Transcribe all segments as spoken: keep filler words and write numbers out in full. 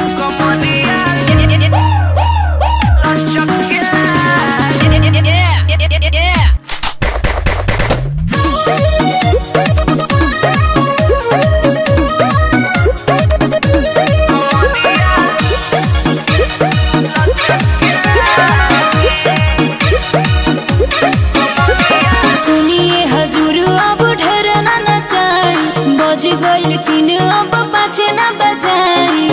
लेकिन अब पाछे ना बजाई।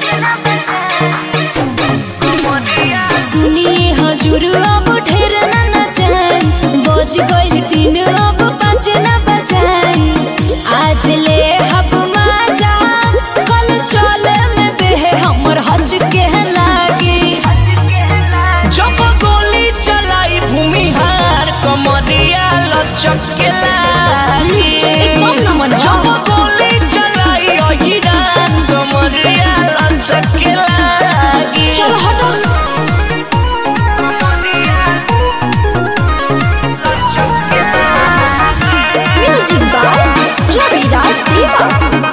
सुनिए हजूर अब ढेर ना नचाई, बज गइल तीन अब पाछे ना बजाई। आज ले हब मजा कल चले में देह हमर हज के लागी। जब गोली चलाई भूमिहार कमरिया लचक के लागी। जब गोली चलाई ईरान कमरिया लचक के लागी। चल हटो म्यूजिक बाय रविराज देवा।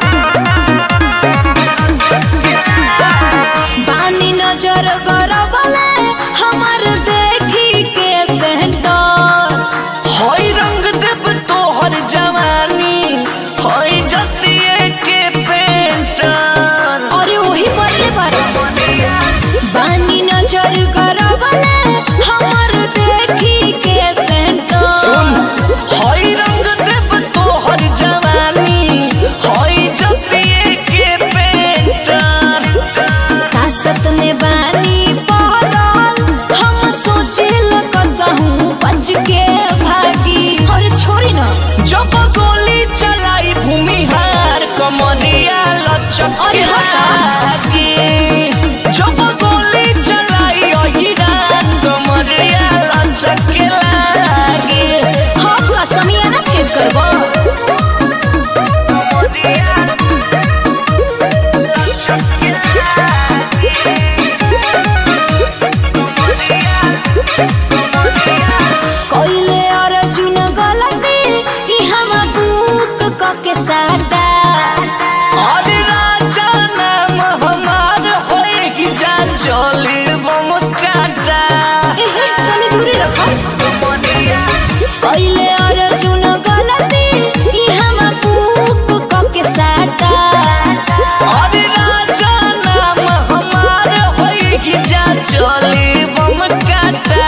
बानी नजर करबले हमर देखी के सेंटर। हई रंग देव तोहर जवानी, हई जतिये के पेंटर। अरे वही बरले बारे बानी नजर करबले हमर देखी के सेंटर। सुन हई रंग देव तोहर जवानी, हई जतिये के पेंटर। कासत में बानी पड़ल हम सोचिल कसहूं बच के भागी। अरे छोड़ी ना जब गोली चलाई भूमिहार कमरिया लचक के लागी। जब गोली चलाई ईरान कमरिया लचक के लागी। हम कसमिया ना छेद करबो। कोइले अर्जुन गलती ई हम बुक क के सादा। अरे राजा नाम हमार होए कि जा चली बम काटा। एहे तनी दूरी रखो। कोइले अर्जुन गलती ई हम बुक क के सादा। अरे राजा नाम हमार होए कि जा चली बम काटा।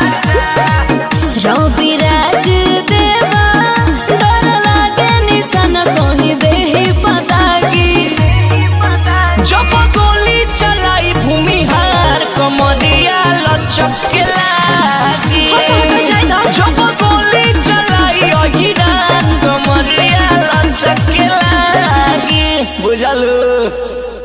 रविराज देवा डर लागे निशान कहीं देही पता की। जब गोली चलाई भूमिहार कमरिया लचक के लागी। जब गोली चलाई ईरान कमरिया लचक के लागी। बुझलू।